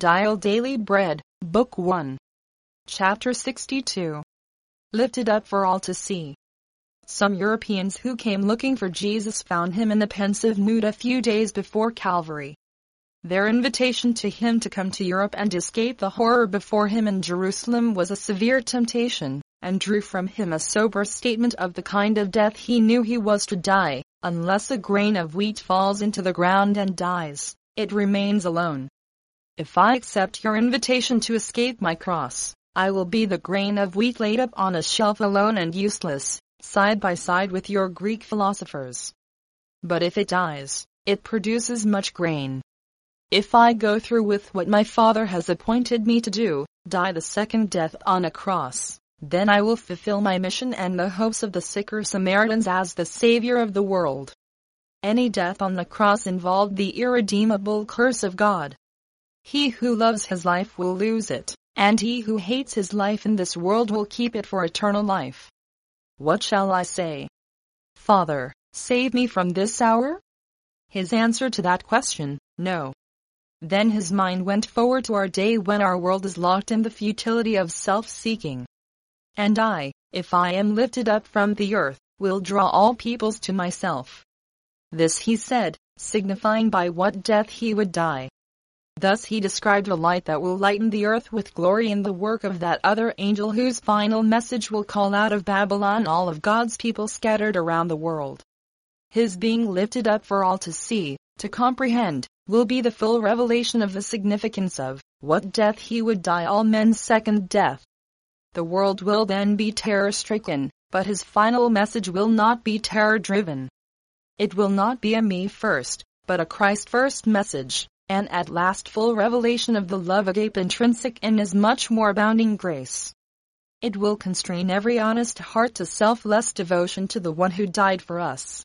Dial Daily Bread, Book 1. Chapter 62. Lifted up for all to see. Some Europeans who came looking for Jesus found him in a pensive mood a few days before Calvary. Their invitation to him to come to Europe and escape the horror before him in Jerusalem was a severe temptation, and drew from him a sober statement of the kind of death he knew he was to die. Unless a grain of wheat falls into the ground and dies, it remains alone. If I accept your invitation to escape my cross, I will be the grain of wheat laid up on a shelf alone and useless, side by side with your Greek philosophers. But if it dies, it produces much grain. If I go through with what my Father has appointed me to do, die the second death on a cross, then I will fulfill my mission and the hopes of the sicker Samaritans as the Savior of the world. Any death on the cross involved the irredeemable curse of God. He who loves his life will lose it, and he who hates his life in this world will keep it for eternal life. What shall I say? Father, save me from this hour? His answer to that question, no. Then his mind went forward to our day when our world is locked in the futility of self-seeking. And I, if I am lifted up from the earth, will draw all peoples to myself. This he said, signifying by what death he would die. Thus he described a light that will lighten the earth with glory in the work of that other angel whose final message will call out of Babylon all of God's people scattered around the world. His being lifted up for all to see, to comprehend, will be the full revelation of the significance of what death he would die, all men's second death. The world will then be terror-stricken, but his final message will not be terror-driven. It will not be a me first, but a Christ first message, and at last full revelation of the love agape intrinsic in his much more abounding grace. It will constrain every honest heart to selfless devotion to the one who died for us.